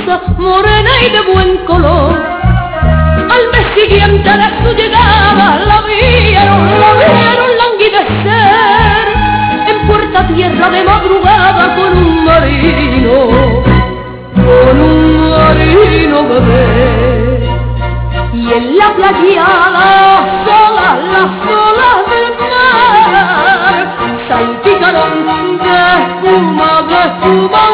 hermosa, morena y de buen color. Al mes siguiente de su llegada la vieron languidecer en Puerta Tierra de madrugada con un marino bebé. Y en la playa las olas del mar salpicaron de espuma